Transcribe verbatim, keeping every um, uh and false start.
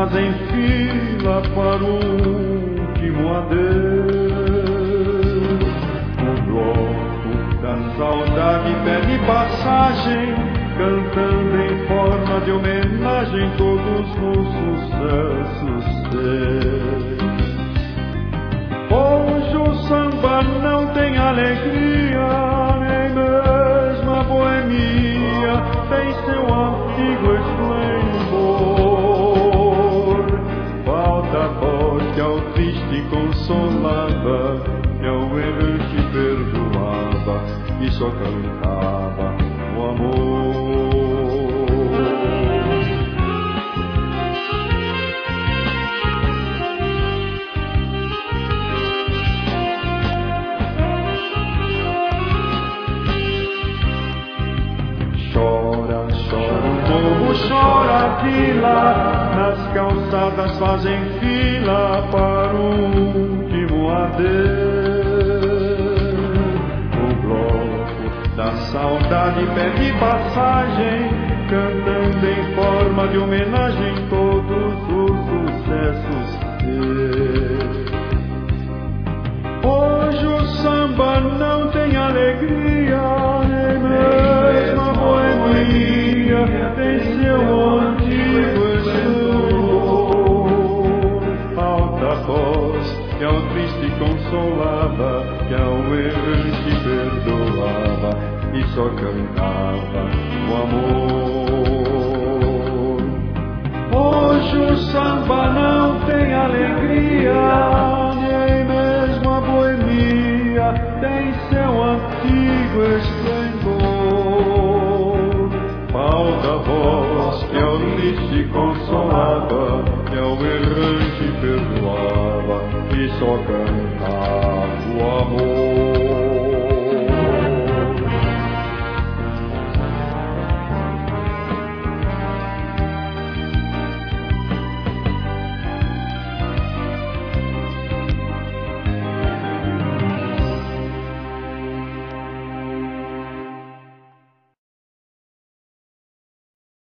fazem fila para o último adeus. O bloco da saudade pede passagem, cantando em forma de homenagem todos os sucessos seus. Hoje o samba não tem alegria, nem mesmo a boemia tem seu antigo esplendor. Falta a voz que ao triste consolava, que ao errante perdoava e só cantava o amor. Chora, chora, o povo chora a vila, nas calçadas fazem fila para o último adeus. O bloco da saudade pede passagem, cantando em forma de homenagem todos os sucessos seus. Hoje o samba não tem alegria, nem mesmo a boemia tem seu antigo esplendor. Falta a voz que ao triste consolava, que ao errante perdoava e só cantava o amor. Hoje o samba não tem alegria, nem mesmo a boemia tem seu antigo esplendor. Falta a voz que ao triste consolava, que ao errante perdoava e só cantava o amor.